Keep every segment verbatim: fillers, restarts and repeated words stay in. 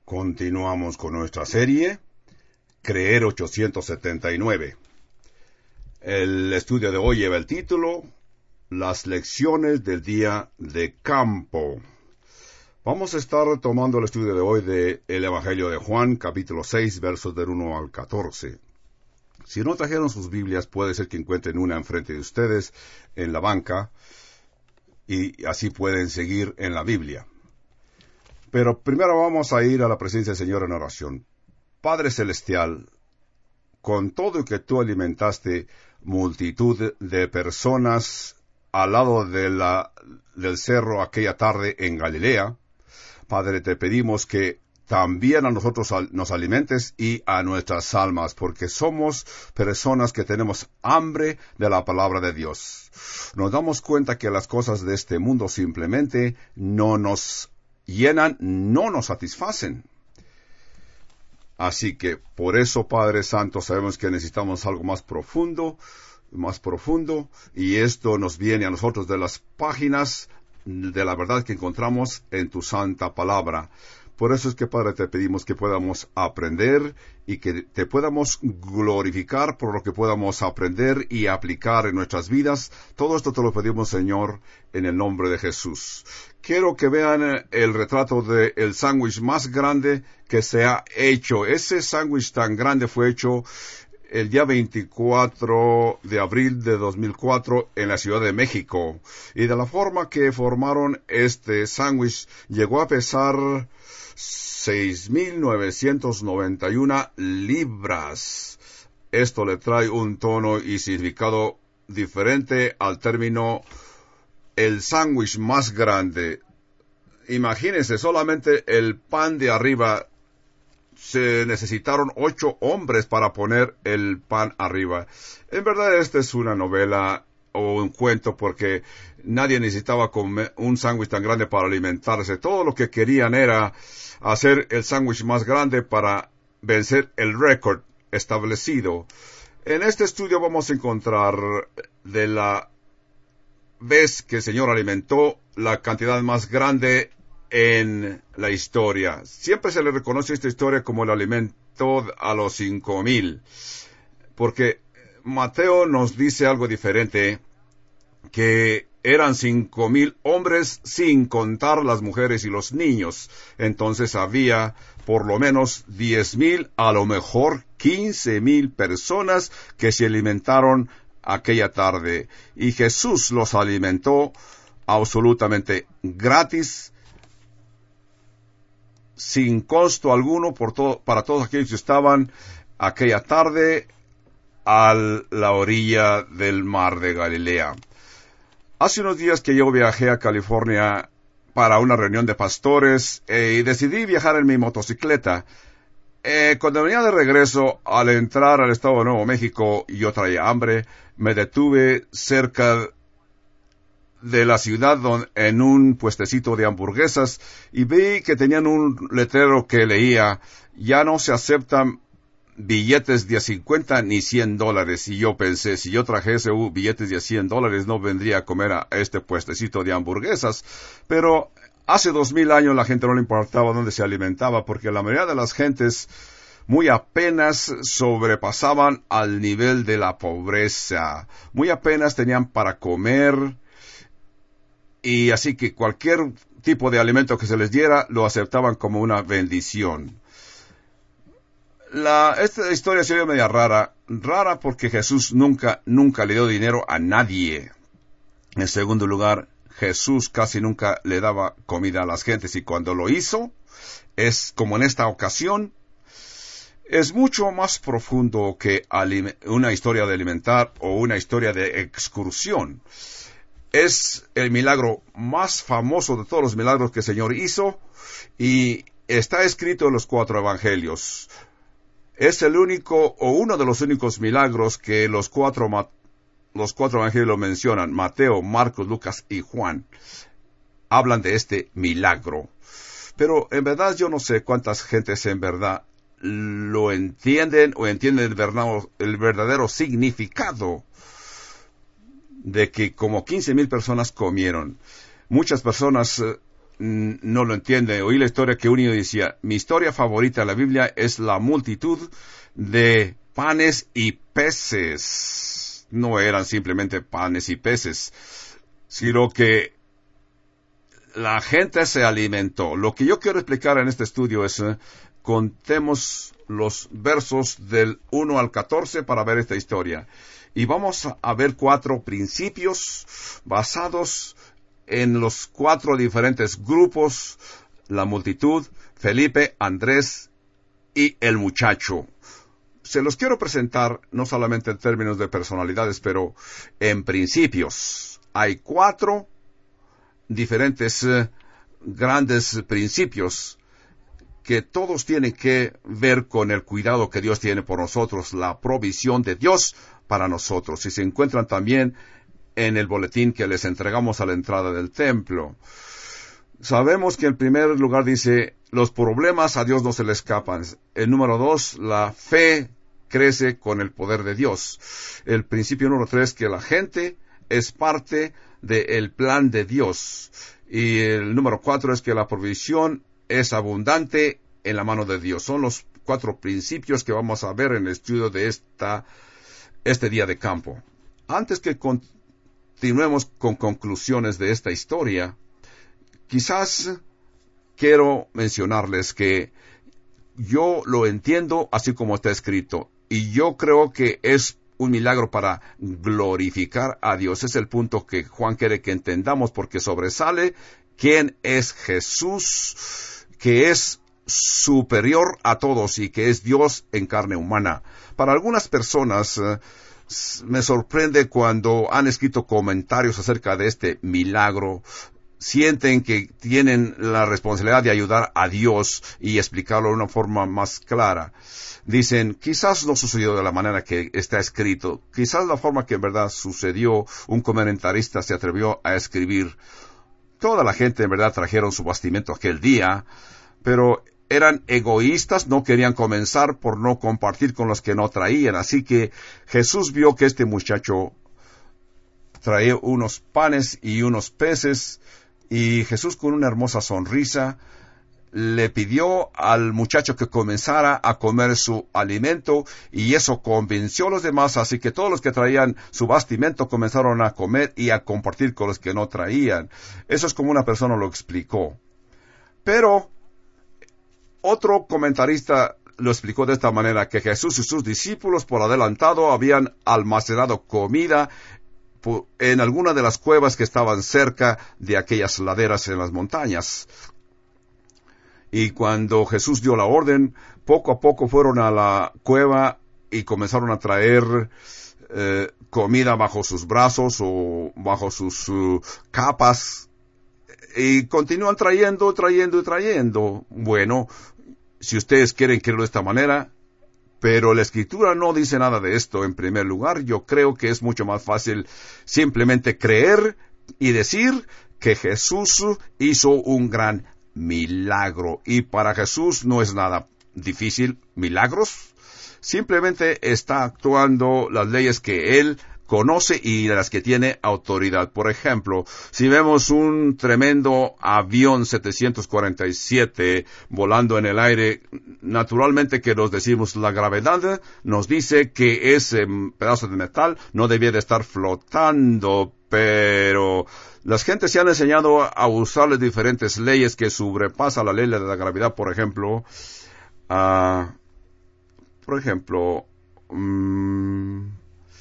Continuamos con nuestra serie, Creer ochocientos setenta y nueve. El estudio de hoy lleva el título, Las lecciones del día de campo. Vamos a estar retomando el estudio de hoy del Evangelio de Juan, capítulo seis, versos del uno al catorce. Si no trajeron sus Biblias, puede ser que encuentren una enfrente de ustedes en la banca, y así pueden seguir en la Biblia. Pero primero vamos a ir a la presencia del Señor en oración. Padre Celestial, con todo que tú alimentaste multitud de personas al lado de la, del cerro aquella tarde en Galilea, Padre, te pedimos que también a nosotros nos alimentes y a nuestras almas, porque somos personas que tenemos hambre de la palabra de Dios. Nos damos cuenta que las cosas de este mundo simplemente no nos llenan, no nos satisfacen. Así que por eso, Padre Santo, sabemos que necesitamos algo más profundo, más profundo, y esto nos viene a nosotros de las páginas de la verdad que encontramos en tu santa palabra. Por eso es que, Padre, te pedimos que podamos aprender y que te podamos glorificar por lo que podamos aprender y aplicar en nuestras vidas. Todo esto te lo pedimos, Señor, en el nombre de Jesús. Quiero que vean el retrato del sándwich más grande que se ha hecho. Ese sándwich tan grande fue hecho el día veinticuatro de abril de dos mil cuatro en la Ciudad de México. Y de la forma que formaron este sándwich, llegó a pesar seis mil novecientos noventa y una libras. Esto le trae un tono y significado diferente al término el sándwich más grande. Imagínense, solamente el pan de arriba, se necesitaron ocho hombres para poner el pan arriba. En verdad, esta es una novela o un cuento, porque nadie necesitaba comer un sándwich tan grande para alimentarse. Todo lo que querían era hacer el sándwich más grande para vencer el récord establecido. En este estudio vamos a encontrar de la vez que el Señor alimentó la cantidad más grande en la historia. Siempre se le reconoce esta historia como el alimento a los cinco mil, porque Mateo nos dice algo diferente, que eran cinco mil hombres sin contar las mujeres y los niños. Entonces había por lo menos diez mil, a lo mejor quince mil personas que se alimentaron aquella tarde. Y Jesús los alimentó absolutamente gratis, sin costo alguno por todo, para todos aquellos que estaban aquella tarde a la orilla del mar de Galilea. Hace unos días que yo viajé a California para una reunión de pastores eh, y decidí viajar en mi motocicleta. Eh, cuando venía de regreso, al entrar al estado de Nuevo México, yo traía hambre, me detuve cerca de la ciudad don, en un puestecito de hamburguesas y vi que tenían un letrero que leía: ya no se aceptan billetes de cincuenta ni cien dólares. Y yo pensé, si yo trajese uh, billetes de cien dólares, no vendría a comer a este puestecito de hamburguesas. Pero hace dos mil años la gente no le importaba dónde se alimentaba, porque la mayoría de las gentes muy apenas sobrepasaban al nivel de la pobreza. Muy apenas tenían para comer, y así que cualquier tipo de alimento que se les diera lo aceptaban como una bendición. La, esta historia se ve media rara, rara porque Jesús nunca, nunca le dio dinero a nadie. En segundo lugar, Jesús casi nunca le daba comida a las gentes, y cuando lo hizo, es como en esta ocasión, es mucho más profundo que una historia de alimentar o una historia de excursión. Es el milagro más famoso de todos los milagros que el Señor hizo, y está escrito en los cuatro evangelios. Es el único o uno de los únicos milagros que los cuatro, los cuatro evangelios lo mencionan. Mateo, Marcos, Lucas y Juan hablan de este milagro. Pero en verdad yo no sé cuántas gentes en verdad lo entienden o entienden el verdadero, el verdadero significado de que como quince mil personas comieron. Muchas personas mm, no lo entiende. Oí la historia que un niño decía, mi historia favorita de la Biblia es la multitud de panes y peces. No eran simplemente panes y peces, sino que la gente se alimentó. Lo que yo quiero explicar en este estudio es, eh, contemos los versos del uno al catorce para ver esta historia. Y vamos a ver cuatro principios basados en los cuatro diferentes grupos, la multitud, Felipe, Andrés y el muchacho. Se los quiero presentar no solamente en términos de personalidades, pero en principios. Hay cuatro diferentes eh, grandes principios que todos tienen que ver con el cuidado que Dios tiene por nosotros, la provisión de Dios para nosotros. Y se encuentran también en el boletín que les entregamos a la entrada del templo. Sabemos que en primer lugar dice, los problemas a Dios no se le escapan. El número dos, la fe crece con el poder de Dios. El principio número tres, que la gente es parte del plan de Dios. Y el número cuatro es que la provisión es abundante en la mano de Dios. Son los cuatro principios que vamos a ver en el estudio de esta, este día de campo. Antes que continuemos con conclusiones de esta historia, quizás quiero mencionarles que yo lo entiendo así como está escrito, y yo creo que es un milagro para glorificar a Dios. Es el punto que Juan quiere que entendamos, porque sobresale quién es Jesús, que es superior a todos y que es Dios en carne humana. Para algunas personas eh, me sorprende cuando han escrito comentarios acerca de este milagro. Sienten que tienen la responsabilidad de ayudar a Dios y explicarlo de una forma más clara. Dicen, quizás no sucedió de la manera que está escrito. Quizás la forma que en verdad sucedió, un comentarista se atrevió a escribir. Toda la gente en verdad trajeron su bastimento aquel día, pero eran egoístas, no querían comenzar por no compartir con los que no traían. Así que Jesús vio que este muchacho traía unos panes y unos peces, y Jesús con una hermosa sonrisa le pidió al muchacho que comenzara a comer su alimento, y eso convenció a los demás, así que todos los que traían su bastimento comenzaron a comer y a compartir con los que no traían. Eso es como una persona lo explicó. Pero otro comentarista lo explicó de esta manera, que Jesús y sus discípulos por adelantado habían almacenado comida en alguna de las cuevas que estaban cerca de aquellas laderas en las montañas. Y cuando Jesús dio la orden, poco a poco fueron a la cueva y comenzaron a traer eh, comida bajo sus brazos o bajo sus uh, capas. Y continúan trayendo, trayendo y trayendo. Bueno, si ustedes quieren creerlo de esta manera, pero la Escritura no dice nada de esto. En primer lugar, yo creo que es mucho más fácil simplemente creer y decir que Jesús hizo un gran milagro. Y para Jesús no es nada difícil, milagros. Simplemente está actuando las leyes que Él conoce y de las que tiene autoridad. Por ejemplo, si vemos un tremendo avión setecientos cuarenta y siete volando en el aire, naturalmente que nos decimos la gravedad nos dice que ese pedazo de metal no debía de estar flotando, pero las gentes se han enseñado a usar las diferentes leyes que sobrepasan la ley de la gravedad. Por ejemplo, uh, por ejemplo, um,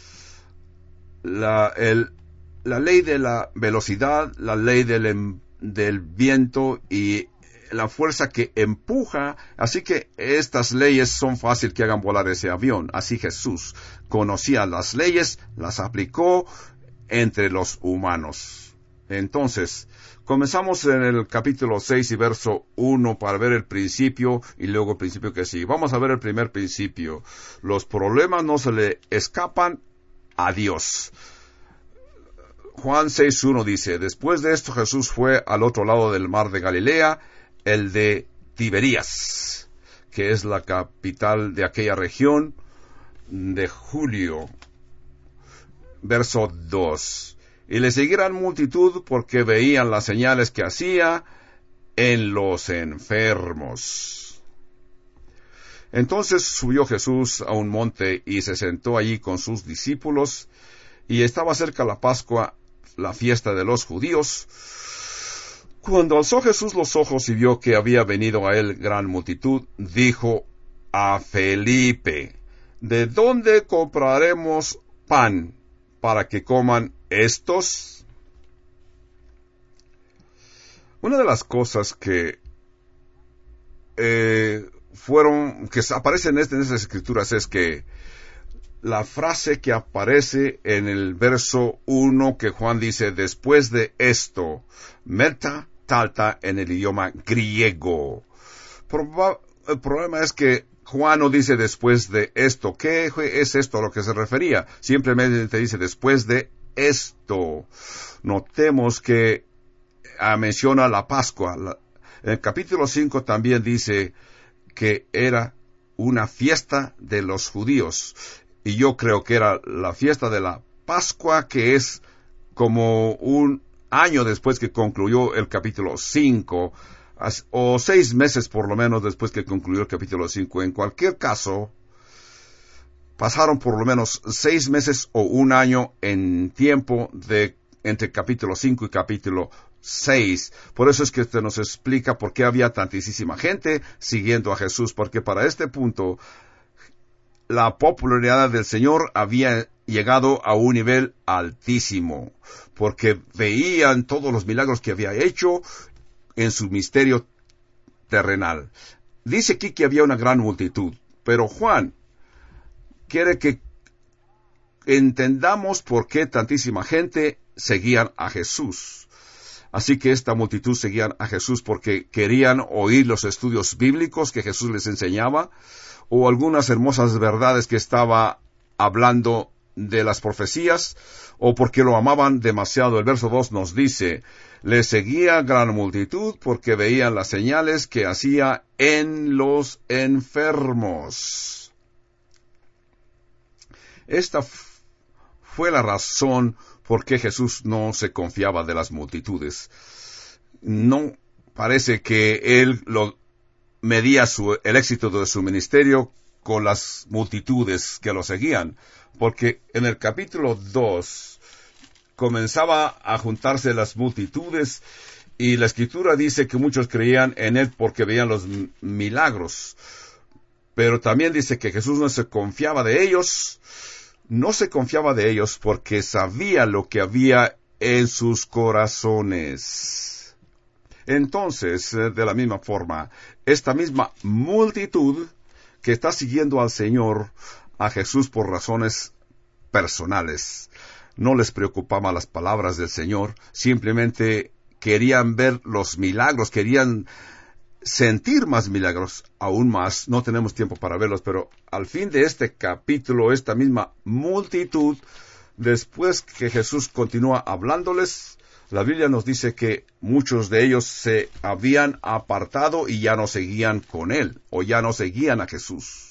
La, el, la ley de la velocidad, la ley del, del viento y la fuerza que empuja. Así que estas leyes son fácil que hagan volar ese avión. Así Jesús conocía las leyes, las aplicó entre los humanos. Entonces, comenzamos en el capítulo seis y verso uno para ver el principio y luego el principio que sigue. Vamos a ver el primer principio. Los problemas no se le escapan a Dios. Juan seis uno dice, después de esto Jesús fue al otro lado del mar de Galilea, el de Tiberías, que es la capital de aquella región de Julio. Verso dos. Y le seguían multitud porque veían las señales que hacía, en los enfermos. Entonces subió Jesús a un monte y se sentó allí con sus discípulos, y estaba cerca la Pascua, la fiesta de los judíos. Cuando alzó Jesús los ojos y vio que había venido a él gran multitud, dijo a Felipe: ¿de dónde compraremos pan para que coman estos? Una de las cosas que eh, fueron, que aparecen en, este, en estas escrituras es que la frase que aparece en el verso uno, que Juan dice, después de esto, meta talta en el idioma griego. Proba- el problema es que Juan no dice después de esto. ¿Qué es esto a lo que se refería? Simplemente dice después de esto. Notemos que ah, menciona la Pascua. La, en el capítulo cinco también dice que era una fiesta de los judíos. Y yo creo que era la fiesta de la Pascua, que es como un año después que concluyó el capítulo cinco, o seis meses por lo menos después que concluyó el capítulo cinco. En cualquier caso, pasaron por lo menos seis meses o un año en tiempo de entre capítulo cinco y capítulo seis. Por eso es que este nos explica por qué había tantísima gente siguiendo a Jesús, porque para este punto la popularidad del Señor había llegado a un nivel altísimo, porque veían todos los milagros que había hecho en su misterio terrenal. Dice aquí que había una gran multitud, pero Juan quiere que entendamos por qué tantísima gente seguían a Jesús. Así que esta multitud seguían a Jesús porque querían oír los estudios bíblicos que Jesús les enseñaba, o algunas hermosas verdades que estaba hablando de las profecías, o porque lo amaban demasiado. El verso dos nos dice, le seguía gran multitud porque veían las señales que hacía en los enfermos. Esta f- fue la razón por qué Jesús no se confiaba de las multitudes. No parece que él lo medía su, el éxito de su ministerio con las multitudes que lo seguían, porque en el capítulo dos comenzaba a juntarse las multitudes y la escritura dice que muchos creían en él porque veían los m- milagros, pero también dice que Jesús no se confiaba de ellos, no se confiaba de ellos porque sabía lo que había en sus corazones. Entonces, de la misma forma, esta misma multitud que está siguiendo al Señor, a Jesús por razones personales, no les preocupaban las palabras del Señor, simplemente querían ver los milagros, querían sentir más milagros, aún más. No tenemos tiempo para verlos, pero al fin de este capítulo, esta misma multitud, después que Jesús continúa hablándoles, la Biblia nos dice que muchos de ellos se habían apartado y ya no seguían con él, o ya no seguían a Jesús.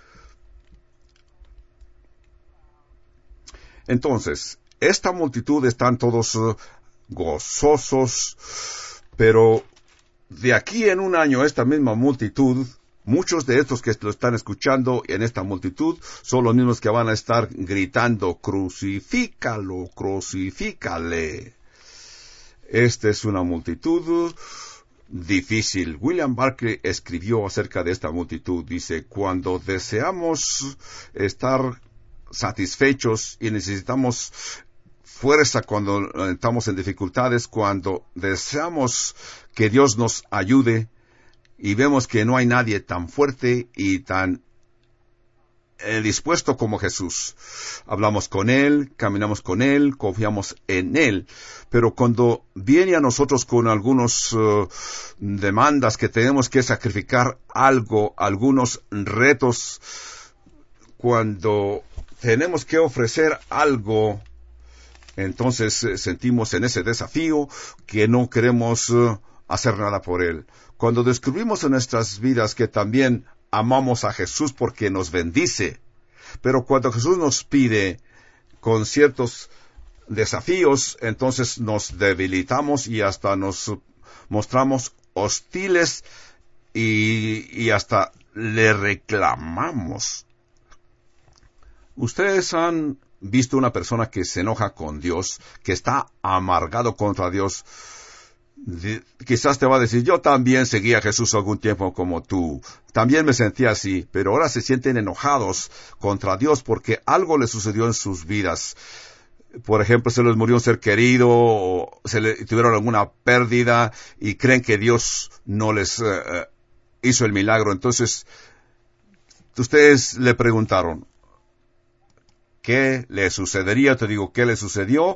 Entonces, esta multitud están todos uh, gozosos, pero de aquí en un año esta misma multitud, muchos de estos que lo están escuchando en esta multitud son los mismos que van a estar gritando, crucifícalo, crucifícale. Esta es una multitud difícil. William Barclay escribió acerca de esta multitud. Dice, cuando deseamos estar satisfechos y necesitamos fuerza cuando estamos en dificultades, cuando deseamos que Dios nos ayude y vemos que no hay nadie tan fuerte y tan eh, dispuesto como Jesús. Hablamos con Él, caminamos con Él, confiamos en Él, pero cuando viene a nosotros con algunos uh, demandas que tenemos que sacrificar algo, algunos retos, cuando tenemos que ofrecer algo, entonces eh, sentimos en ese desafío que no queremos uh, hacer nada por Él. Cuando descubrimos en nuestras vidas que también amamos a Jesús porque nos bendice, pero cuando Jesús nos pide con ciertos desafíos, entonces nos debilitamos y hasta nos mostramos hostiles y, y hasta le reclamamos. Ustedes han visto una persona que se enoja con Dios, que está amargado contra Dios. Quizás te va a decir, yo también seguí a Jesús algún tiempo como tú, también me sentía así, pero ahora se sienten enojados contra Dios porque algo le sucedió en sus vidas. Por ejemplo, se les murió un ser querido, o se le tuvieron alguna pérdida y creen que Dios no les uh, hizo el milagro. Entonces, ustedes le preguntaron, ¿qué le sucedería? Te digo, ¿qué le sucedió?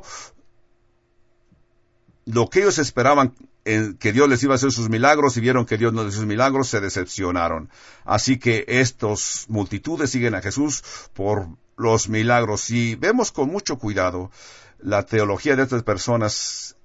Lo que ellos esperaban en que Dios les iba a hacer sus milagros y vieron que Dios no les hizo sus milagros, se decepcionaron. Así que estos multitudes siguen a Jesús por los milagros. Y vemos con mucho cuidado la teología de estas personas.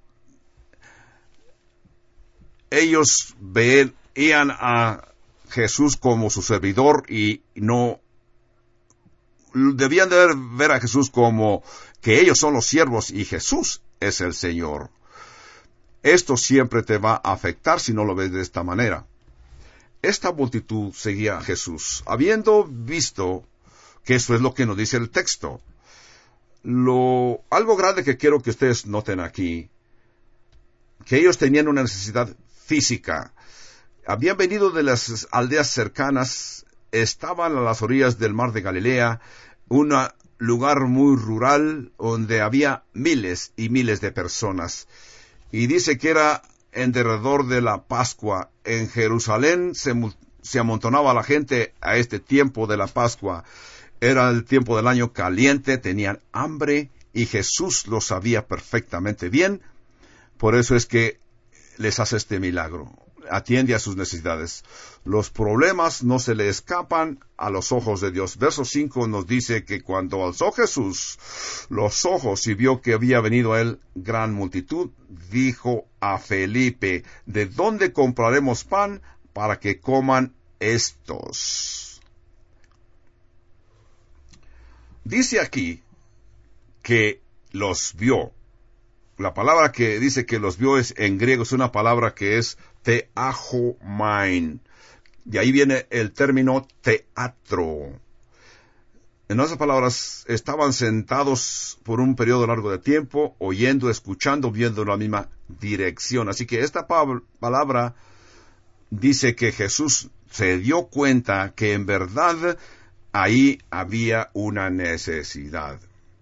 Ellos veían a Jesús como su servidor y no debían de ver a Jesús como que ellos son los siervos y Jesús es el Señor. Esto siempre te va a afectar si no lo ves de esta manera. Esta multitud seguía a Jesús, habiendo visto que eso es lo que nos dice el texto. Lo, algo grande que quiero que ustedes noten aquí, que ellos tenían una necesidad física. Habían venido de las aldeas cercanas, estaban a las orillas del mar de Galilea, un lugar muy rural donde había miles y miles de personas. Y dice que era en derredor de la Pascua. En Jerusalén se, se amontonaba la gente a este tiempo de la Pascua. Era el tiempo del año caliente, tenían hambre y Jesús lo sabía perfectamente bien. Por eso es que les hace este milagro. Atiende a sus necesidades. Los problemas no se le escapan a los ojos de Dios. Verso cinco nos dice que cuando alzó Jesús los ojos y vio que había venido a él gran multitud, dijo a Felipe, ¿de dónde compraremos pan para que coman estos? Dice aquí que los vio. La palabra que dice que los vio es en griego, es una palabra que es teajomain. De ahí viene el término teatro. En otras palabras, estaban sentados por un periodo largo de tiempo, oyendo, escuchando, viendo la misma dirección. Así que esta palabra dice que Jesús se dio cuenta que en verdad ahí había una necesidad.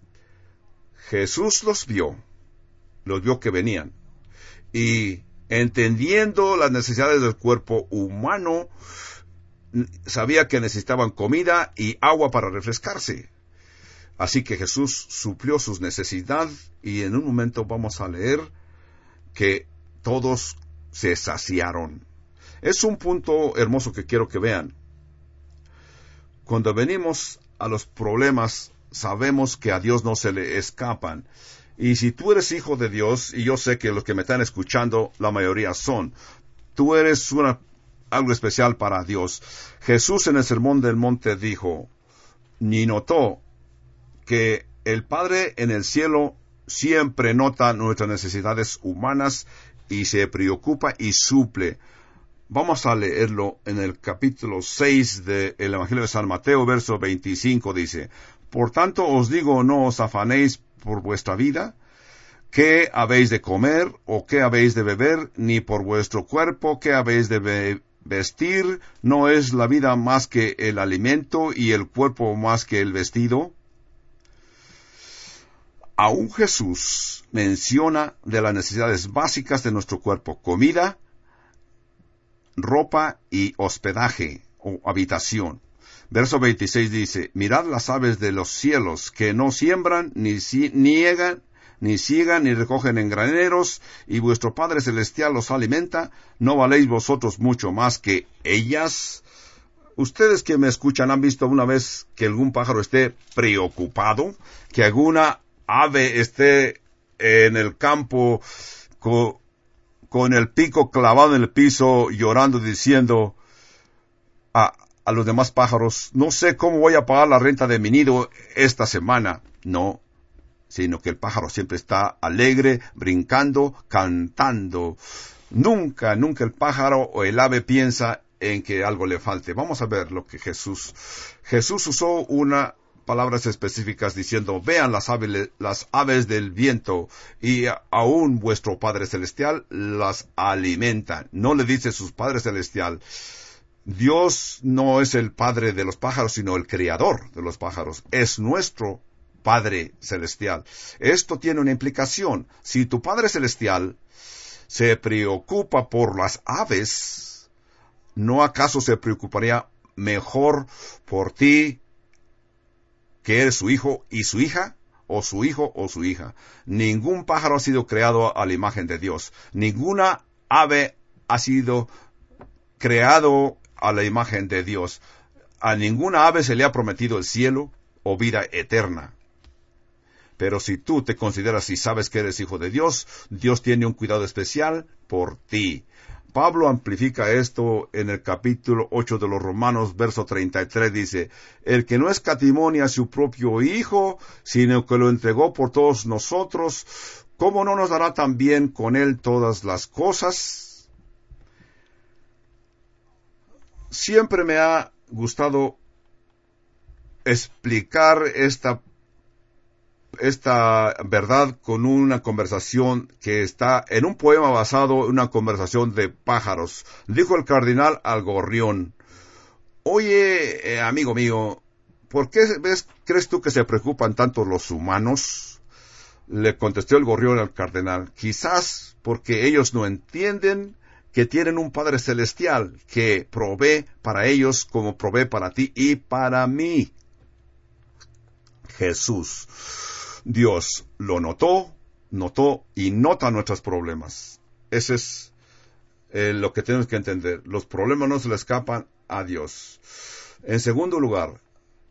Jesús los vio. Los vio que venían. Y entendiendo las necesidades del cuerpo humano, sabía que necesitaban comida y agua para refrescarse. Así que Jesús suplió sus necesidades y en un momento vamos a leer que todos se saciaron. Es un punto hermoso que quiero que vean. Cuando venimos a los problemas, sabemos que a Dios no se le escapan. Y si tú eres hijo de Dios, y yo sé que los que me están escuchando, la mayoría son, tú eres una, algo especial para Dios. Jesús en el Sermón del Monte dijo, ni notó que el Padre en el cielo siempre nota nuestras necesidades humanas y se preocupa y suple. Vamos a leerlo en el capítulo seis del Evangelio de San Mateo, verso veinticinco, dice, por tanto os digo, no os afanéis por vuestra vida, qué habéis de comer o qué habéis de beber, ni por vuestro cuerpo qué habéis de vestir. ¿No es la vida más que el alimento y el cuerpo más que el vestido? Aún Jesús menciona de las necesidades básicas de nuestro cuerpo: comida, ropa y hospedaje o habitación. Verso veintiséis dice, mirad las aves de los cielos, que no siembran, ni niegan, ni ciegan, ni recogen en graneros, y vuestro Padre Celestial los alimenta. ¿No valéis vosotros mucho más que ellas? Ustedes que me escuchan, ¿han visto una vez que algún pájaro esté preocupado? Que alguna ave esté en el campo con, con el pico clavado en el piso, llorando, diciendo a, a los demás pájaros, no sé cómo voy a pagar la renta de mi nido esta semana? No, sino que el pájaro siempre está alegre, brincando, cantando. Nunca, nunca el pájaro o el ave piensa en que algo le falte. Vamos a ver lo que Jesús... Jesús usó una palabras específicas diciendo, vean las aves, las aves del viento, y aún vuestro Padre Celestial las alimenta. No le dice su Padre Celestial. Dios no es el Padre de los pájaros, sino el Creador de los pájaros. Es nuestro Padre Celestial. Esto tiene una implicación. Si tu Padre Celestial se preocupa por las aves, ¿no acaso se preocuparía mejor por ti, que eres su hijo y su hija, o su hijo o su hija? Ningún pájaro ha sido creado a la imagen de Dios. Ninguna ave ha sido creado a la imagen de Dios. A ninguna ave se le ha prometido el cielo o vida eterna. Pero si tú te consideras y sabes que eres hijo de Dios, Dios tiene un cuidado especial por ti. Pablo amplifica esto en el capítulo ocho de los Romanos, verso treinta y tres, dice, el que no escatimó a su propio Hijo, sino que lo entregó por todos nosotros, ¿cómo no nos dará también con él todas las cosas? Siempre me ha gustado explicar esta esta verdad con una conversación que está en un poema basado en una conversación de pájaros. Dijo el cardenal al gorrión, oye, eh, amigo mío, ¿por qué ves, crees tú que se preocupan tanto los humanos? Le contestó el gorrión al cardenal, quizás porque ellos no entienden que tienen un Padre Celestial que provee para ellos como provee para ti y para mí. Jesús. Dios lo notó, notó y nota nuestros problemas. Ese es eh, lo que tenemos que entender. Los problemas no se le escapan a Dios. En segundo lugar,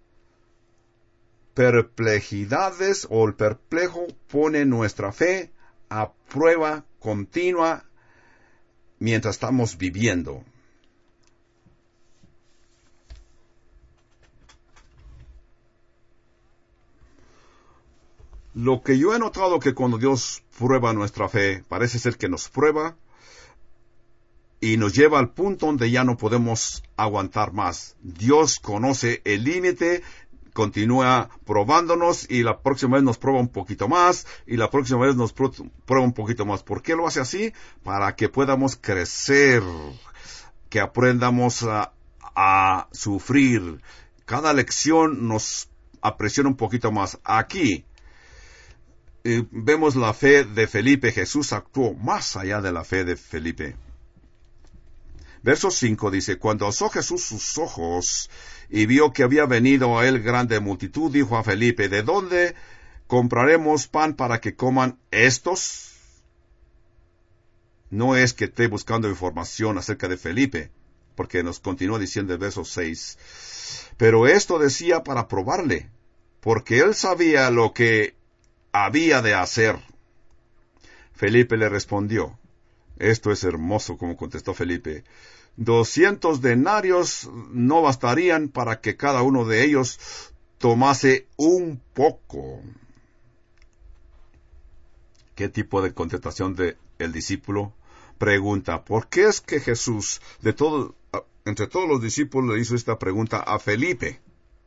perplejidades o el perplejo pone nuestra fe a prueba continua mientras estamos viviendo. Lo que yo he notado que cuando Dios prueba nuestra fe, parece ser que nos prueba y nos lleva al punto donde ya no podemos aguantar más. Dios conoce el límite, continúa probándonos y la próxima vez nos prueba un poquito más y la próxima vez nos prueba un poquito más. ¿Por qué lo hace así? Para que podamos crecer, que aprendamos a, a sufrir. Cada lección nos apresiona un poquito más. Aquí Eh, vemos la fe de Felipe. Jesús actuó más allá de la fe de Felipe. Verso cinco dice, cuando alzó Jesús sus ojos y vio que había venido a él grande multitud, dijo a Felipe, ¿de dónde compraremos pan para que coman estos? No es que esté buscando información acerca de Felipe, porque nos continúa diciendo el verso seis, pero esto decía para probarle, porque él sabía lo que había de hacer. Felipe le respondió, esto es hermoso como contestó Felipe, doscientos denarios no bastarían para que cada uno de ellos tomase un poco. ¿Qué tipo de contestación de el discípulo? Pregunta, ¿por qué es que Jesús, de todo, entre todos los discípulos, le hizo esta pregunta a Felipe?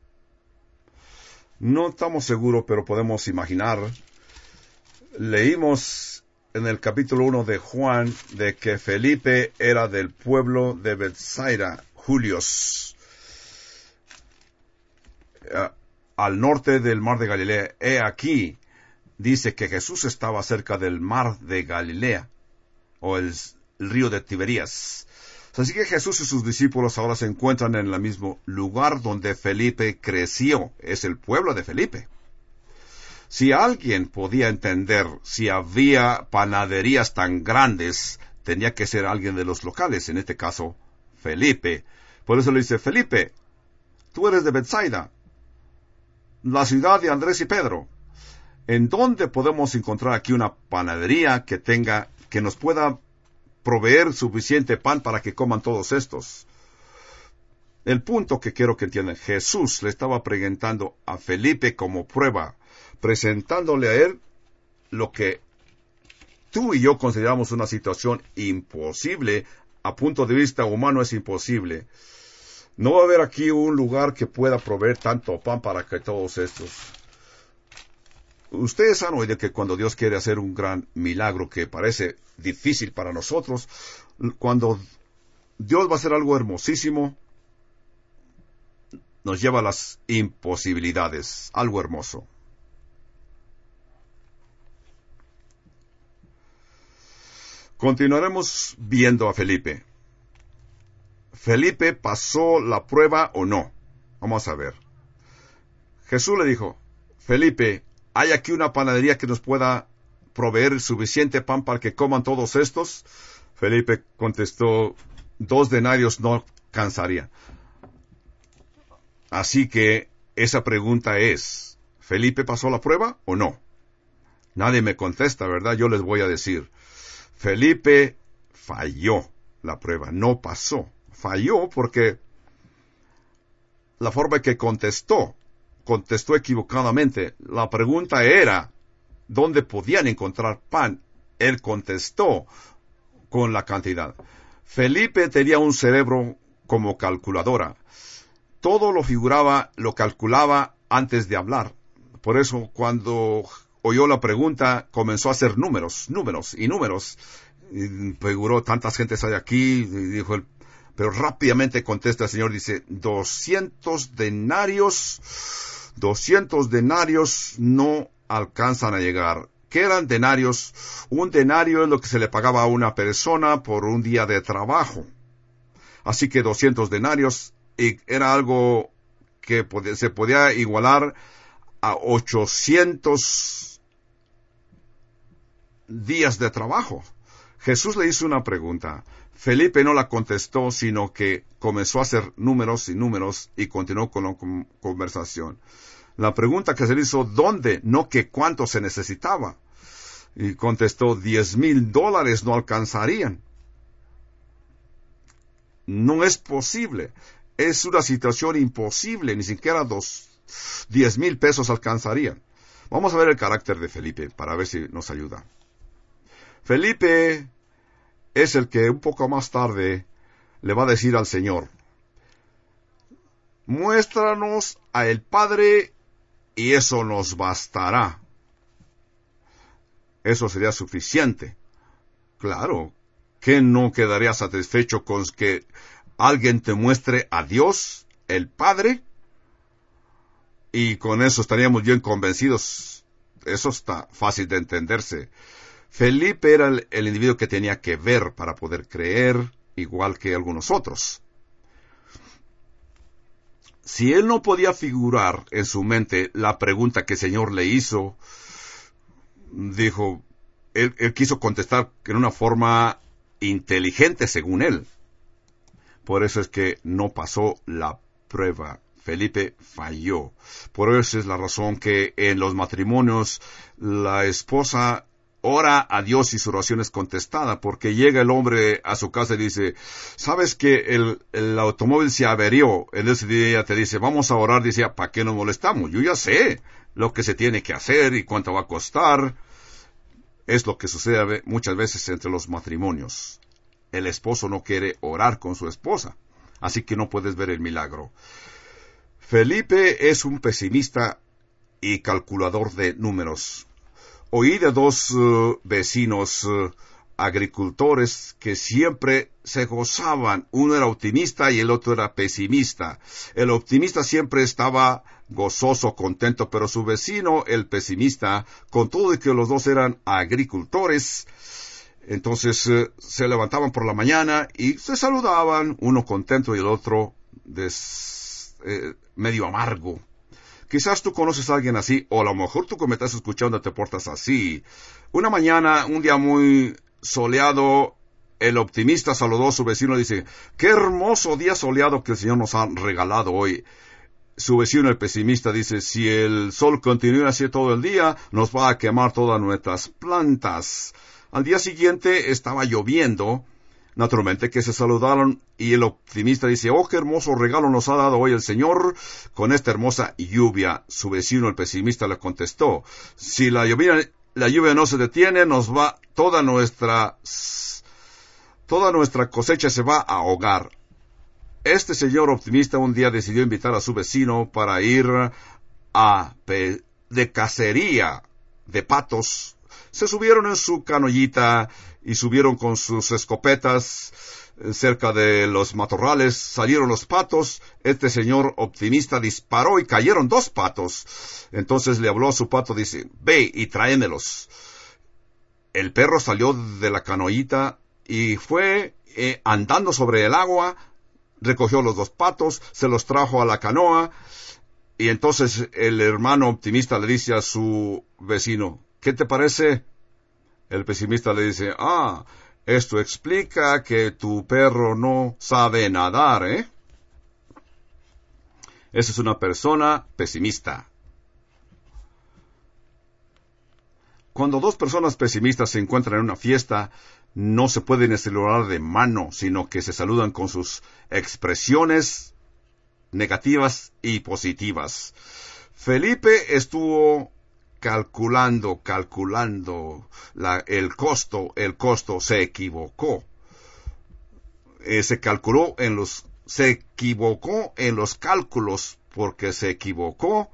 No estamos seguros, pero podemos imaginar. Leímos en el capítulo uno de Juan de que Felipe era del pueblo de Bethsaida, Julios, eh, al norte del mar de Galilea. He aquí, dice que Jesús estaba cerca del mar de Galilea, o el, el río de Tiberías. Así que Jesús y sus discípulos ahora se encuentran en el mismo lugar donde Felipe creció. Es el pueblo de Felipe. Si alguien podía entender si había panaderías tan grandes, tenía que ser alguien de los locales, en este caso, Felipe. Por eso le dice, Felipe, tú eres de Bethsaida, la ciudad de Andrés y Pedro. ¿En dónde podemos encontrar aquí una panadería que tenga, que nos pueda proveer suficiente pan para que coman todos estos? El punto que quiero que entiendan, Jesús le estaba preguntando a Felipe como prueba, presentándole a él lo que tú y yo consideramos una situación imposible, a punto de vista humano es imposible. No va a haber aquí un lugar que pueda proveer tanto pan para que todos estos. Ustedes han oído que cuando Dios quiere hacer un gran milagro que parece difícil para nosotros, cuando Dios va a hacer algo hermosísimo, nos lleva a las imposibilidades, algo hermoso. Continuaremos viendo a Felipe. ¿Felipe pasó la prueba o no? Vamos a ver. Jesús le dijo, Felipe, ¿hay aquí una panadería que nos pueda proveer suficiente pan para que coman todos estos? Felipe contestó, dos denarios no alcanzaría. Así que esa pregunta es, ¿Felipe pasó la prueba o no? Nadie me contesta, ¿verdad? Yo les voy a decir, Felipe falló la prueba, no pasó. Falló porque la forma en que contestó, contestó equivocadamente. La pregunta era, ¿dónde podían encontrar pan? Él contestó con la cantidad. Felipe tenía un cerebro como calculadora. Todo lo figuraba, lo calculaba antes de hablar. Por eso, cuando oyó la pregunta, comenzó a hacer números, números y números. Y figuró, tantas gentes hay aquí, y dijo él, pero rápidamente contesta el Señor, dice, doscientos denarios, doscientos denarios no alcanzan a llegar. ¿Qué eran denarios? Un denario es lo que se le pagaba a una persona por un día de trabajo. Así que doscientos denarios y era algo que se podía igualar a ochocientos días de trabajo. Jesús le hizo una pregunta. Felipe no la contestó, sino que comenzó a hacer números y números y continuó con la conversación. La pregunta que se le hizo, ¿dónde? No que cuánto se necesitaba. Y contestó, diez mil dólares no alcanzarían. No es posible. Es una situación imposible. Ni siquiera dos, diez mil pesos alcanzarían. Vamos a ver el carácter de Felipe para ver si nos ayuda. Felipe es el que un poco más tarde le va a decir al Señor, muéstranos a el Padre y eso nos bastará. Eso sería suficiente. Claro, ¿qué no quedaría satisfecho con que alguien te muestre a Dios, el Padre? Y con eso estaríamos bien convencidos. Eso está fácil de entenderse. Felipe era el, el individuo que tenía que ver para poder creer, igual que algunos otros. Si él no podía figurar en su mente la pregunta que el Señor le hizo, dijo, él, él quiso contestar en una forma inteligente según él. Por eso es que no pasó la prueba. Felipe falló. Por eso es la razón que en los matrimonios la esposa ora a Dios y su oración es contestada, porque llega el hombre a su casa y dice, ¿sabes que el, el automóvil se averió? En ese día ella te dice, vamos a orar. Dice, ¿para qué nos molestamos? Yo ya sé lo que se tiene que hacer y cuánto va a costar. Es lo que sucede muchas veces entre los matrimonios. El esposo no quiere orar con su esposa, así que no puedes ver el milagro. Felipe es un pesimista y calculador de números. Oí de dos uh, vecinos uh, agricultores que siempre se gozaban. Uno era optimista y el otro era pesimista. El optimista siempre estaba gozoso, contento, pero su vecino, el pesimista, con todo y que los dos eran agricultores, entonces uh, se levantaban por la mañana y se saludaban, uno contento y el otro des, eh, medio amargo. Quizás tú conoces a alguien así, o a lo mejor tú que me estás escuchando te portas así. Una mañana, un día muy soleado, el optimista saludó a su vecino y dice, ¡qué hermoso día soleado que el Señor nos ha regalado hoy! Su vecino, el pesimista, dice, si el sol continúa así todo el día, nos va a quemar todas nuestras plantas. Al día siguiente estaba lloviendo. Naturalmente que se saludaron y el optimista dice, oh, qué hermoso regalo nos ha dado hoy el Señor con esta hermosa lluvia. Su vecino, el pesimista, le contestó, si la lluvia, la lluvia no se detiene, nos va, toda nuestra, toda nuestra cosecha se va a ahogar. Este señor optimista un día decidió invitar a su vecino para ir a de cacería de patos. Se subieron en su canoyita y subieron con sus escopetas cerca de los matorrales. Salieron los patos. Este señor optimista disparó y cayeron dos patos. Entonces le habló a su pato, dice, ve y tráemelos. El perro salió de la canoyita y fue eh, andando sobre el agua. Recogió los dos patos, se los trajo a la canoa, y entonces el hermano optimista le dice a su vecino, ¿qué te parece? El pesimista le dice, ah, esto explica que tu perro no sabe nadar, ¿eh? Esa es una persona pesimista. Cuando dos personas pesimistas se encuentran en una fiesta, no se pueden saludar de mano, sino que se saludan con sus expresiones negativas y positivas. Felipe estuvo calculando, calculando la, el costo, el costo se equivocó. Eh, se calculó en los, se equivocó en los cálculos porque se equivocó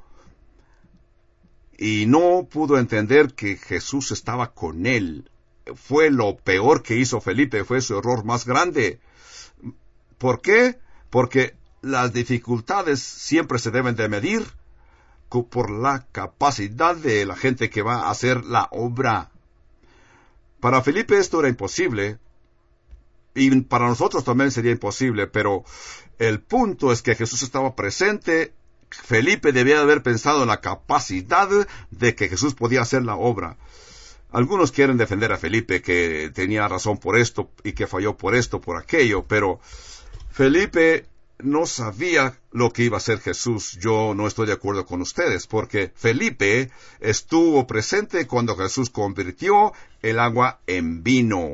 y no pudo entender que Jesús estaba con él. Fue lo peor que hizo Felipe, fue su error más grande. ¿Por qué? Porque las dificultades siempre se deben de medir por la capacidad de la gente que va a hacer la obra. Para Felipe esto era imposible, y para nosotros también sería imposible, pero el punto es que Jesús estaba presente. Felipe debía de haber pensado en la capacidad de que Jesús podía hacer la obra. Algunos quieren defender a Felipe, que tenía razón por esto y que falló por esto, por aquello, pero Felipe no sabía lo que iba a hacer Jesús. Yo no estoy de acuerdo con ustedes, porque Felipe estuvo presente cuando Jesús convirtió el agua en vino.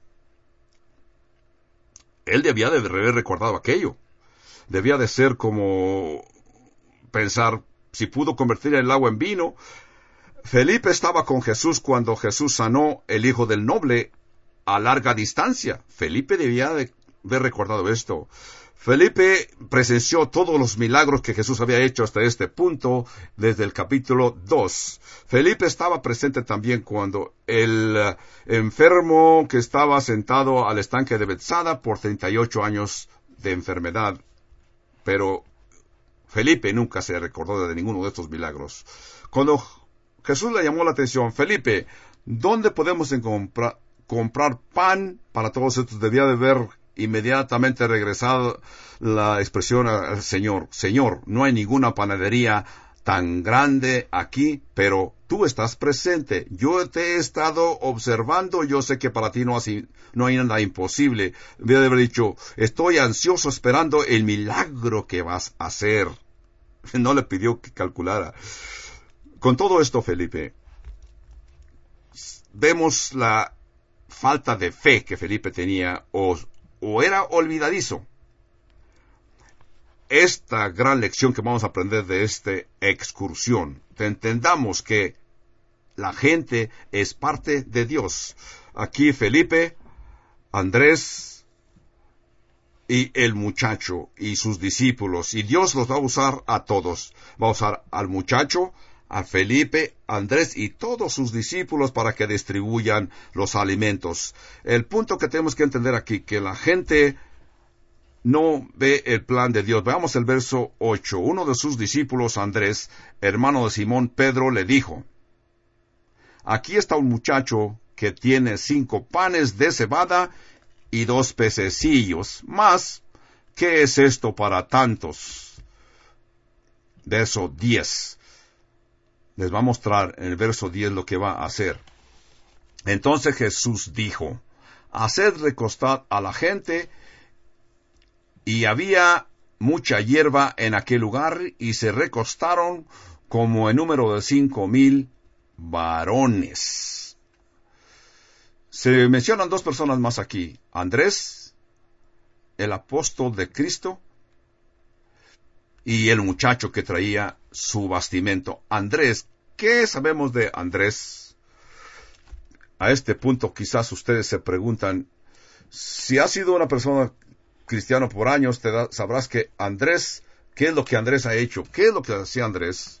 Él debía de haber recordado aquello. Debía de ser como pensar, si pudo convertir el agua en vino. Felipe estaba con Jesús cuando Jesús sanó el hijo del noble a larga distancia. Felipe debía de haber recordado esto. Felipe presenció todos los milagros que Jesús había hecho hasta este punto, desde el capítulo dos. Felipe estaba presente también cuando el uh, enfermo que estaba sentado al estanque de Bethsada por treinta y ocho años de enfermedad. Pero Felipe nunca se recordó de ninguno de estos milagros. Cuando Jesús le llamó la atención, Felipe, ¿dónde podemos comprar, comprar pan para todos estos? Debía de haber inmediatamente regresado la expresión al Señor. Señor, no hay ninguna panadería tan grande aquí, pero tú estás presente. Yo te he estado observando, yo sé que para ti no, así, no hay nada imposible. Debía de haber dicho, estoy ansioso esperando el milagro que vas a hacer. No le pidió que calculara. Con todo esto, Felipe, vemos la falta de fe que Felipe tenía, o, o era olvidadizo. Esta gran lección que vamos a aprender de esta excursión, entendamos que la gente es parte de Dios. Aquí Felipe, Andrés y el muchacho y sus discípulos, y Dios los va a usar a todos. Va a usar al muchacho, a Felipe, Andrés y todos sus discípulos para que distribuyan los alimentos. El punto que tenemos que entender aquí, que la gente no ve el plan de Dios. Veamos el verso ocho. Uno de sus discípulos, Andrés, hermano de Simón Pedro, le dijo, aquí está un muchacho que tiene cinco panes de cebada y dos pececillos. Mas, ¿qué es esto para tantos? Verso diez. Les va a mostrar en el verso diez lo que va a hacer. Entonces Jesús dijo, haced recostar a la gente. Y había mucha hierba en aquel lugar, y se recostaron como en número de cinco mil varones. Se mencionan dos personas más aquí. Andrés, el apóstol de Cristo, y el muchacho que traía su bastimento. Andrés, ¿qué sabemos de Andrés? A este punto quizás ustedes se preguntan, si has sido una persona cristiana por años, te da, sabrás que Andrés, ¿qué es lo que Andrés ha hecho? ¿Qué es lo que hacía Andrés?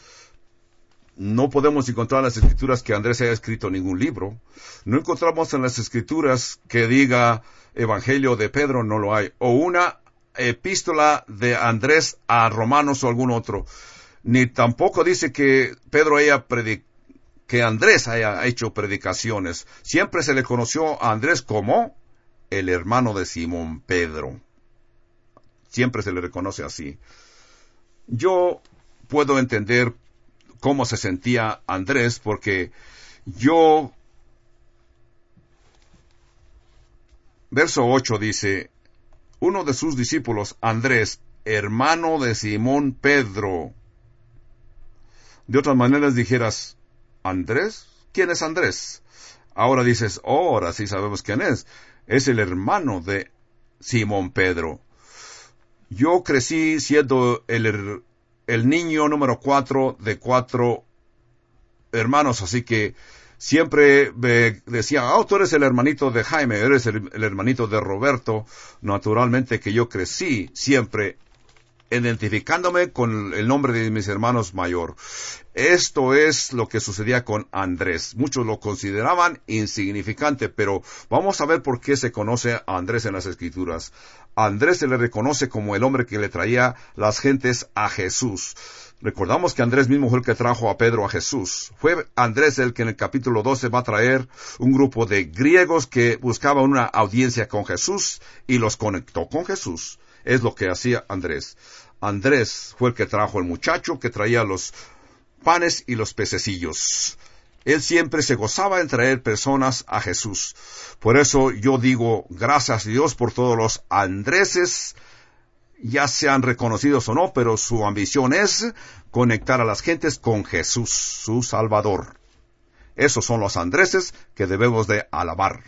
No podemos encontrar en las Escrituras que Andrés haya escrito ningún libro. No encontramos en las Escrituras que diga Evangelio de Pedro, no lo hay. O una epístola de Andrés a Romanos o algún otro. Ni tampoco dice que Pedro haya predicado, que Andrés haya hecho predicaciones. Siempre se le conoció a Andrés como el hermano de Simón Pedro. Siempre se le reconoce así. Yo puedo entender cómo se sentía Andrés, porque yo... Verso ocho dice, uno de sus discípulos, Andrés, hermano de Simón Pedro. De otras maneras dijeras, ¿Andrés? ¿Quién es Andrés? Ahora dices, oh, ahora sí sabemos quién es. Es el hermano de Simón Pedro. Yo crecí siendo el, el niño número cuatro de cuatro hermanos, así que siempre me decía, oh, tú eres el hermanito de Jaime, eres el, el hermanito de Roberto. Naturalmente que yo crecí siempre identificándome con el nombre de mis hermanos mayor. Esto es lo que sucedía con Andrés. Muchos lo consideraban insignificante, pero vamos a ver por qué se conoce a Andrés en las Escrituras. A Andrés se le reconoce como el hombre que le traía las gentes a Jesús. Recordamos que Andrés mismo fue el que trajo a Pedro a Jesús. Fue Andrés el que en el capítulo doce va a traer un grupo de griegos que buscaban una audiencia con Jesús y los conectó con Jesús. Es lo que hacía Andrés. Andrés fue el que trajo el muchacho que traía los panes y los pececillos. Él siempre se gozaba en traer personas a Jesús. Por eso yo digo, gracias a Dios por todos los Andréses, ya sean reconocidos o no, pero su ambición es conectar a las gentes con Jesús, su Salvador. Esos son los Andréses que debemos de alabar.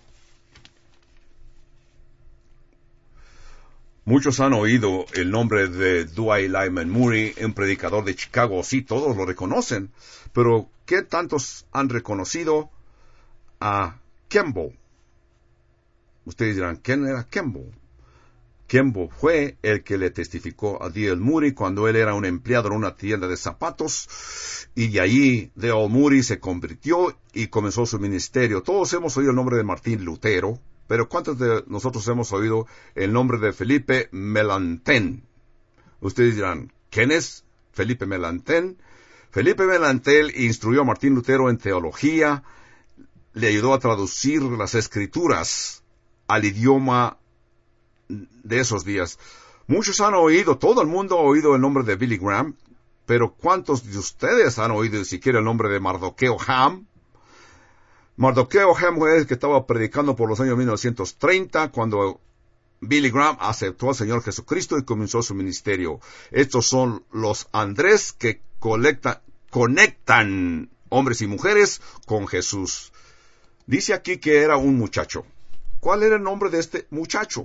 Muchos han oído el nombre de Dwight Lyman Moody, un predicador de Chicago. Sí, todos lo reconocen. Pero, ¿qué tantos han reconocido a Kimball? Ustedes dirán, ¿quién era Kimball? Kimball fue el que le testificó a D L Moody cuando él era un empleado en una tienda de zapatos. Y de allí D L Moody se convirtió y comenzó su ministerio. Todos hemos oído el nombre de Martín Lutero. Pero ¿cuántos de nosotros hemos oído el nombre de Felipe Melanchthon? Ustedes dirán, ¿quién es Felipe Melanchthon? Felipe Melanchthon instruyó a Martín Lutero en teología, le ayudó a traducir las Escrituras al idioma de esos días. Muchos han oído, todo el mundo ha oído el nombre de Billy Graham, pero ¿cuántos de ustedes han oído siquiera el nombre de Mardoqueo Ham? Mardoqueo Ham fue el que estaba predicando por los años mil novecientos treinta, cuando Billy Graham aceptó al Señor Jesucristo y comenzó su ministerio. Estos son los Andrés que colecta, conectan hombres y mujeres con Jesús. Dice aquí que era un muchacho. ¿Cuál era el nombre de este muchacho?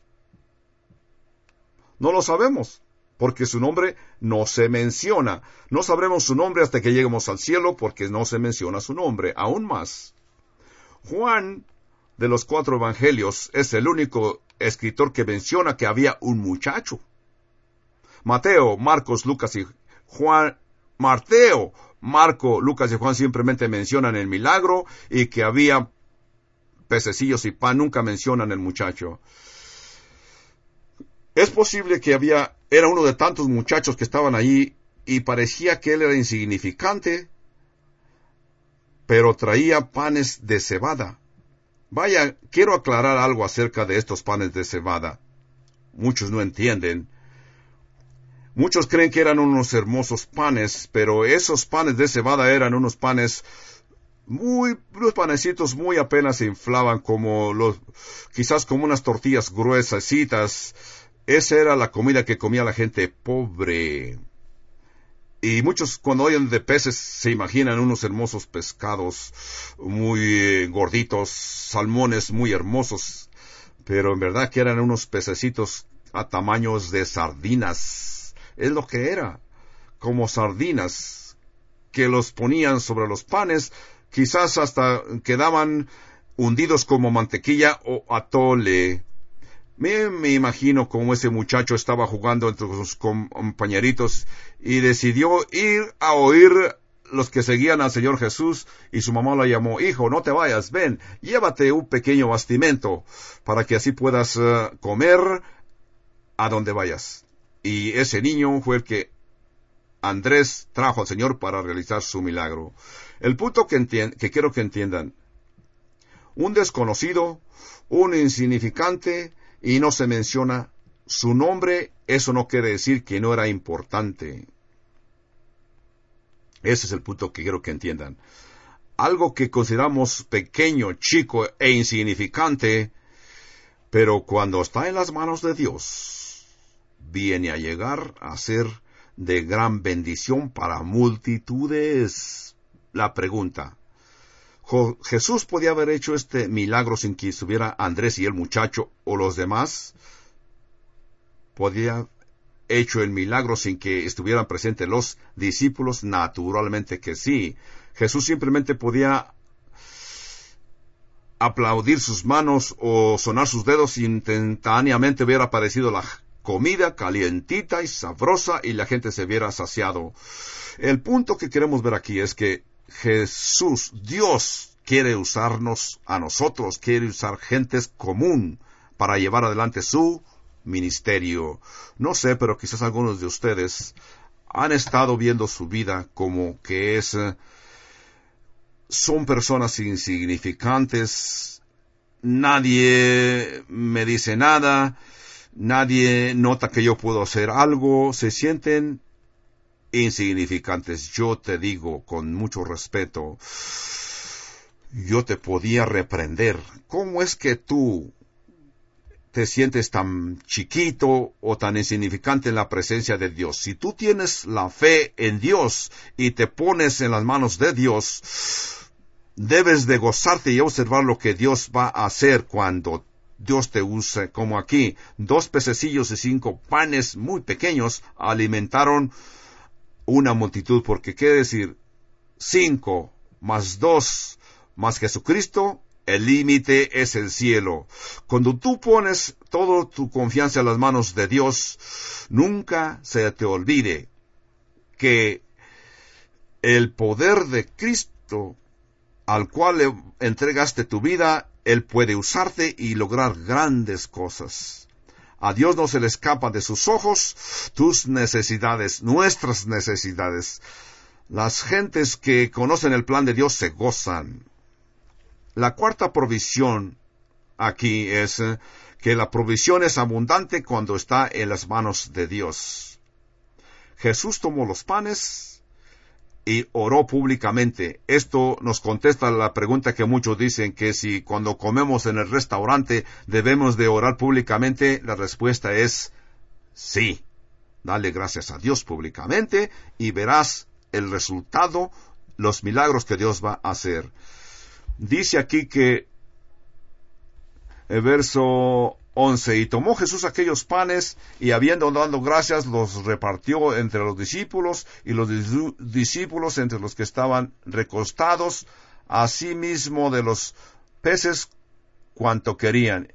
No lo sabemos, porque su nombre no se menciona. No sabremos su nombre hasta que lleguemos al cielo, porque no se menciona su nombre. Aún más, Juan, de los cuatro evangelios, es el único escritor que menciona que había un muchacho. Mateo, Marcos, Lucas y Juan, Mateo, Marco, Lucas y Juan simplemente mencionan el milagro y que había pececillos y pan, nunca mencionan el muchacho. Es posible que había, era uno de tantos muchachos que estaban allí y parecía que él era insignificante, pero traía panes de cebada. Vaya, quiero aclarar algo acerca de estos panes de cebada. Muchos no entienden. Muchos creen que eran unos hermosos panes, pero esos panes de cebada eran unos panes muy, los panecitos muy apenas se inflaban, como los, quizás como unas tortillas gruesasitas. Esa era la comida que comía la gente pobre. Y muchos cuando oyen de peces se imaginan unos hermosos pescados muy eh, gorditos, salmones muy hermosos, pero en verdad que eran unos pececitos a tamaños de sardinas. Es lo que era, como sardinas, que los ponían sobre los panes quizás hasta quedaban hundidos como mantequilla o atole. Me, me imagino cómo ese muchacho estaba jugando entre sus compañeritos y decidió ir a oír los que seguían al Señor Jesús, y su mamá lo llamó: hijo, no te vayas, ven, llévate un pequeño bastimento para que así puedas uh, comer a donde vayas. Y ese niño fue el que Andrés trajo al Señor para realizar su milagro. El punto que, entien- que quiero que entiendan: un desconocido, un insignificante, y no se menciona su nombre, eso no quiere decir que no era importante. Ese es el punto que quiero que entiendan. Algo que consideramos pequeño, chico e insignificante, pero cuando está en las manos de Dios, viene a llegar a ser de gran bendición para multitudes. La pregunta: ¿Jesús podía haber hecho este milagro sin que estuviera Andrés y el muchacho o los demás? ¿Podía hecho el milagro sin que estuvieran presentes los discípulos? Naturalmente que sí. Jesús simplemente podía aplaudir sus manos o sonar sus dedos y instantáneamente hubiera aparecido la comida calientita y sabrosa y la gente se hubiera saciado. El punto que queremos ver aquí es que Jesús, Dios, quiere usarnos a nosotros, quiere usar gentes común para llevar adelante su ministerio. No sé, pero quizás algunos de ustedes han estado viendo su vida como que es, eh, son personas insignificantes, nadie me dice nada, nadie nota que yo puedo hacer algo, se sienten insignificantes. Yo te digo con mucho respeto, yo te podía reprender. ¿Cómo es que tú te sientes tan chiquito o tan insignificante en la presencia de Dios? Si tú tienes la fe en Dios y te pones en las manos de Dios, debes de gozarte y observar lo que Dios va a hacer cuando Dios te use. Como aquí, dos pececillos y cinco panes muy pequeños alimentaron una multitud, porque quiere decir cinco más dos más Jesucristo, el límite es el cielo. Cuando tú pones toda tu confianza en las manos de Dios, nunca se te olvide que el poder de Cristo, al cual le entregaste tu vida, Él puede usarte y lograr grandes cosas. A Dios no se le escapa de sus ojos tus necesidades, nuestras necesidades. Las gentes que conocen el plan de Dios se gozan. La cuarta provisión aquí es eh, que la provisión es abundante cuando está en las manos de Dios. Jesús tomó los panes y oró públicamente. Esto nos contesta la pregunta que muchos dicen, que si cuando comemos en el restaurante debemos de orar públicamente. La respuesta es sí. Dale gracias a Dios públicamente y verás el resultado, los milagros que Dios va a hacer. Dice aquí que el verso once, y tomó Jesús aquellos panes, y habiendo dado gracias, los repartió entre los discípulos, y los dis- discípulos entre los que estaban recostados, asimismo de los peces cuanto querían.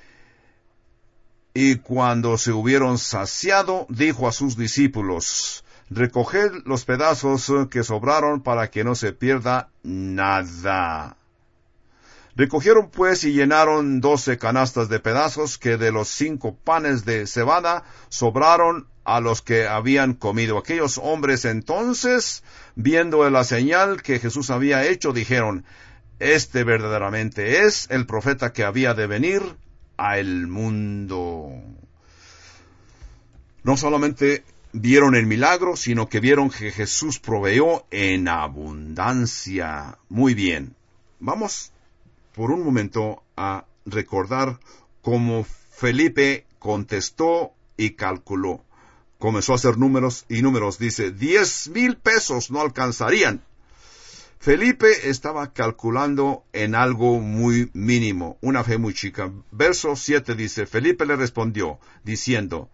Y cuando se hubieron saciado, dijo a sus discípulos: recoged los pedazos que sobraron para que no se pierda nada. Recogieron pues y llenaron doce canastas de pedazos que de los cinco panes de cebada sobraron a los que habían comido. Aquellos hombres entonces, viendo la señal que Jesús había hecho, dijeron: este verdaderamente es el profeta que había de venir al mundo. No solamente vieron el milagro, sino que vieron que Jesús proveyó en abundancia. Muy bien. Vamos por un momento a recordar cómo Felipe contestó y calculó. Comenzó a hacer números y números. Dice, diez mil pesos no alcanzarían. Felipe estaba calculando en algo muy mínimo, una fe muy chica. Verso siete dice, Felipe le respondió, diciendo,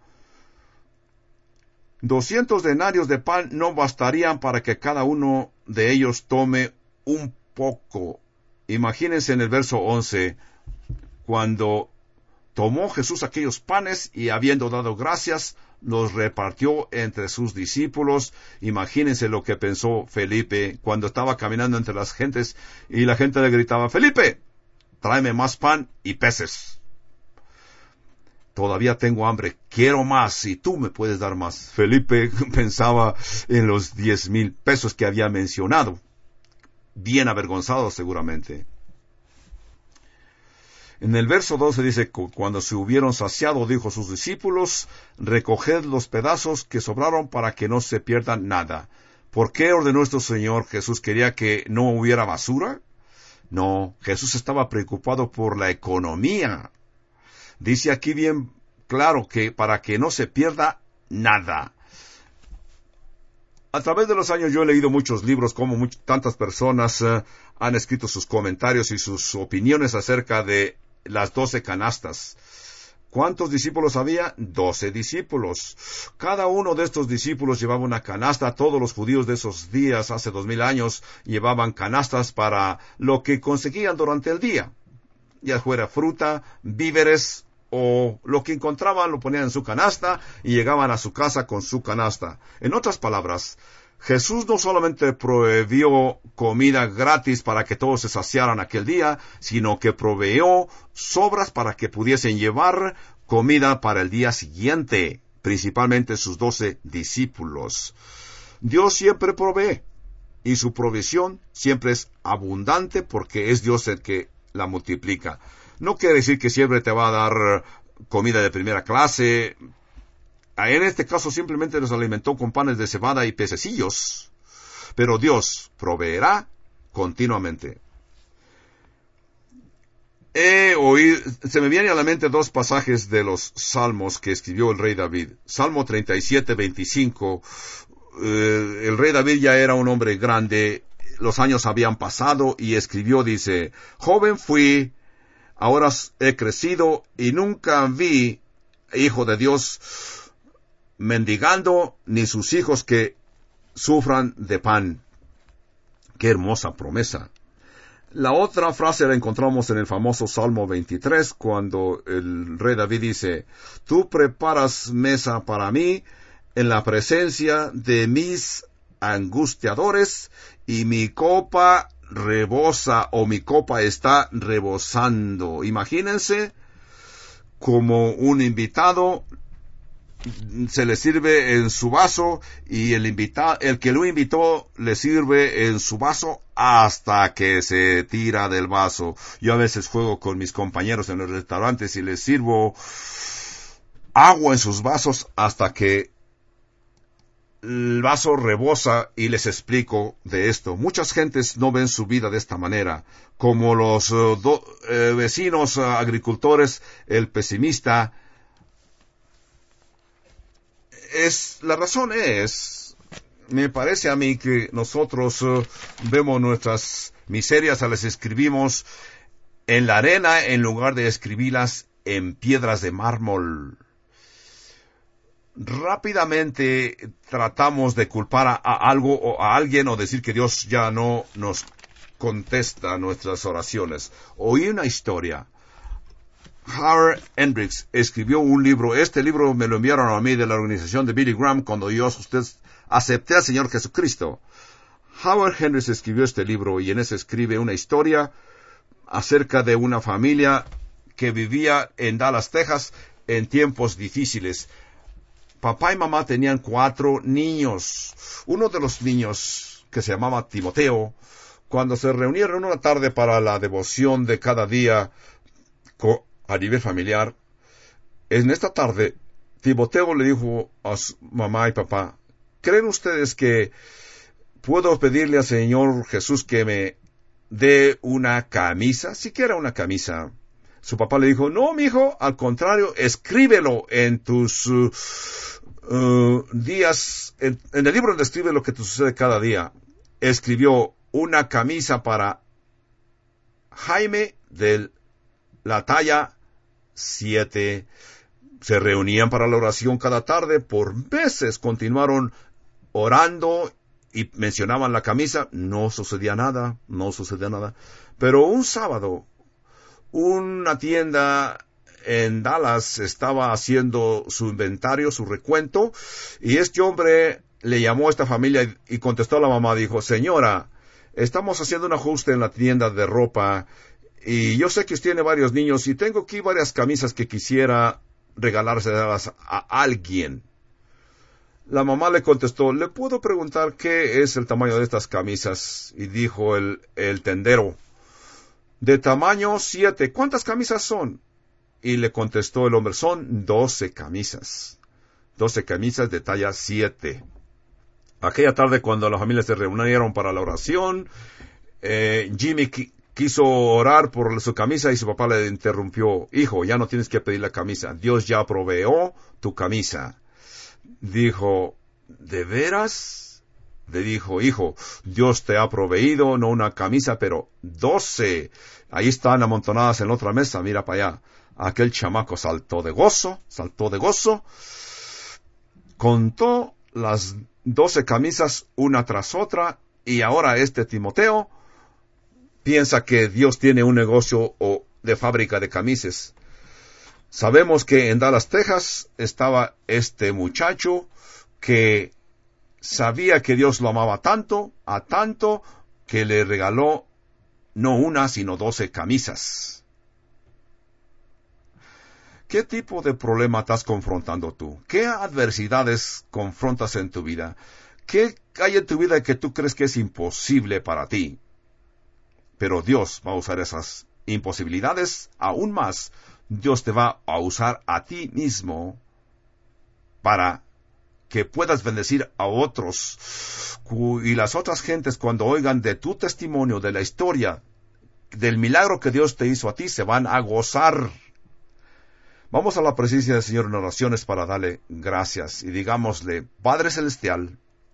doscientos denarios de pan no bastarían para que cada uno de ellos tome un poco. Imagínense en el verso once, cuando tomó Jesús aquellos panes y habiendo dado gracias, los repartió entre sus discípulos. Imagínense lo que pensó Felipe cuando estaba caminando entre las gentes y la gente le gritaba: Felipe, tráeme más pan y peces. Todavía tengo hambre, quiero más y tú me puedes dar más. Felipe pensaba en los diez mil pesos que había mencionado, bien avergonzado seguramente. En el verso doce dice: cuando se hubieron saciado, dijo a sus discípulos: recoged los pedazos que sobraron para que no se pierda nada. ¿Por qué ordenó nuestro Señor Jesús? ¿Quería que no hubiera basura? No, Jesús estaba preocupado por la economía. Dice aquí bien claro que para que no se pierda nada. A través de los años yo he leído muchos libros, como much- tantas personas uh, han escrito sus comentarios y sus opiniones acerca de las doce canastas. ¿Cuántos discípulos había? Doce discípulos. Cada uno de estos discípulos llevaba una canasta. Todos los judíos de esos días, hace dos mil años, llevaban canastas para lo que conseguían durante el día. Ya fuera fruta, víveres o lo que encontraban, lo ponían en su canasta y llegaban a su casa con su canasta. En otras palabras, Jesús no solamente proveyó comida gratis para que todos se saciaran aquel día, sino que proveyó sobras para que pudiesen llevar comida para el día siguiente, principalmente sus doce discípulos. Dios siempre provee, y su provisión siempre es abundante porque es Dios el que la multiplica. No quiere decir que siempre te va a dar comida de primera clase. En este caso simplemente nos alimentó con panes de cebada y pececillos. Pero Dios proveerá continuamente. He oído, se me vienen a la mente dos pasajes de los salmos que escribió el rey David. Salmo treinta y siete, veinticinco. Eh, el rey David ya era un hombre grande. Los años habían pasado y escribió, dice: joven fui, ahora he crecido y nunca vi hijo de Dios mendigando, ni sus hijos que sufran de pan. ¡Qué hermosa promesa! La otra frase la encontramos en el famoso Salmo veintitrés, cuando el rey David dice: tú preparas mesa para mí en la presencia de mis angustiadores, y mi copa rebosa, o mi copa está rebosando. Imagínense como un invitado se le sirve en su vaso y el invita, el que lo invitó le sirve en su vaso hasta que se tira del vaso. Yo a veces juego con mis compañeros en los restaurantes y les sirvo agua en sus vasos hasta que el vaso rebosa, y les explico de esto. Muchas gentes no ven su vida de esta manera, como los uh, do, eh, vecinos uh, agricultores, el pesimista. Es, la razón es, me parece a mí que nosotros uh, vemos nuestras miserias, las escribimos en la arena en lugar de escribirlas en piedras de mármol. Rápidamente tratamos de culpar a, a algo o a alguien, o decir que Dios ya no nos contesta nuestras oraciones. Oí una historia. Howard Hendricks escribió un libro. Este libro me lo enviaron a mí de la organización de Billy Graham cuando yo usted, acepté al Señor Jesucristo. Howard Hendricks escribió este libro y en ese escribe una historia acerca de una familia que vivía en Dallas, Texas, en tiempos difíciles. Papá y mamá tenían cuatro niños. Uno de los niños, que se llamaba Timoteo, cuando se reunieron una tarde para la devoción de cada día a nivel familiar, en esta tarde, Timoteo le dijo a su mamá y papá: ¿creen ustedes que puedo pedirle al Señor Jesús que me dé una camisa? Siquiera una camisa. Su papá le dijo: no, mijo, al contrario, escríbelo en tus uh, uh, días, en, en el libro donde escribe lo que te sucede cada día. Escribió una camisa para Jaime de la talla siete. Se reunían para la oración cada tarde. Por meses continuaron orando y mencionaban la camisa, no sucedía nada, no sucedía nada. Pero un sábado, una tienda en Dallas estaba haciendo su inventario, su recuento, y este hombre le llamó a esta familia y, y contestó a la mamá, dijo, señora, estamos haciendo un ajuste en la tienda de ropa, y yo sé que usted tiene varios niños, y tengo aquí varias camisas que quisiera regalárselas a alguien. La mamá le contestó, ¿le puedo preguntar qué es el tamaño de estas camisas? Y dijo el, el tendero, de tamaño siete, ¿cuántas camisas son? Y le contestó el hombre, son doce camisas. Doce camisas de talla siete. Aquella tarde, cuando la familia se reunieron para la oración, eh, Jimmy qui- quiso orar por su camisa y su papá le interrumpió. Hijo, ya no tienes que pedir la camisa. Dios ya proveó tu camisa. Dijo, ¿de veras? Le dijo, hijo, Dios te ha proveído, no una camisa, pero doce. Ahí están amontonadas en la otra mesa, mira para allá. Aquel chamaco saltó de gozo, saltó de gozo, contó las doce camisas una tras otra, y ahora este Timoteo piensa que Dios tiene un negocio o de fábrica de camisas. Sabemos que en Dallas, Texas, estaba este muchacho que sabía que Dios lo amaba tanto, a tanto, que le regaló no una, sino doce camisas. ¿Qué tipo de problema estás confrontando tú? ¿Qué adversidades confrontas en tu vida? ¿Qué hay en tu vida que tú crees que es imposible para ti? Pero Dios va a usar esas imposibilidades aún más. Dios te va a usar a ti mismo para que puedas bendecir a otros. Y las otras gentes, cuando oigan de tu testimonio, de la historia, del milagro que Dios te hizo a ti, se van a gozar. Vamos a la presencia del Señor en oraciones para darle gracias y digámosle, Padre Celestial,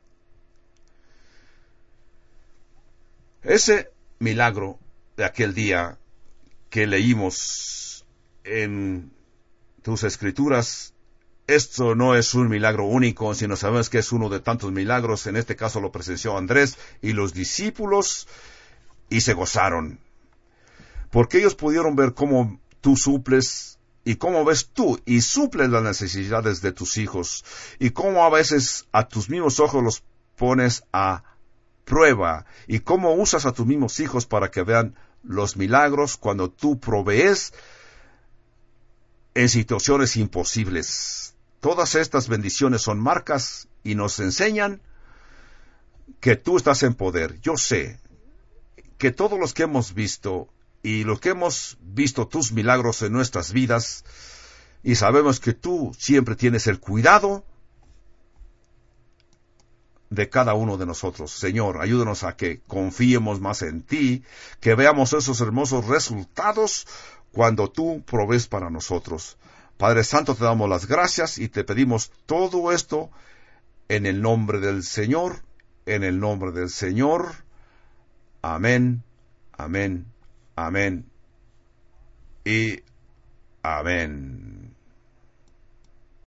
ese milagro de aquel día que leímos en tus escrituras, esto no es un milagro único, sino sabemos que es uno de tantos milagros. En este caso lo presenció Andrés y los discípulos y se gozaron, porque ellos pudieron ver cómo tú suples y cómo ves tú y suples las necesidades de tus hijos, y cómo a veces a tus mismos ojos los pones a prueba, y cómo usas a tus mismos hijos para que vean los milagros cuando tú provees en situaciones imposibles. Todas estas bendiciones son marcas y nos enseñan que tú estás en poder. Yo sé que todos los que hemos visto y los que hemos visto tus milagros en nuestras vidas, y sabemos que tú siempre tienes el cuidado de cada uno de nosotros. Señor, ayúdanos a que confiemos más en ti, que veamos esos hermosos resultados cuando tú provees para nosotros. Padre Santo, te damos las gracias y te pedimos todo esto en el nombre del Señor, en el nombre del Señor. Amén, amén, amén y amén.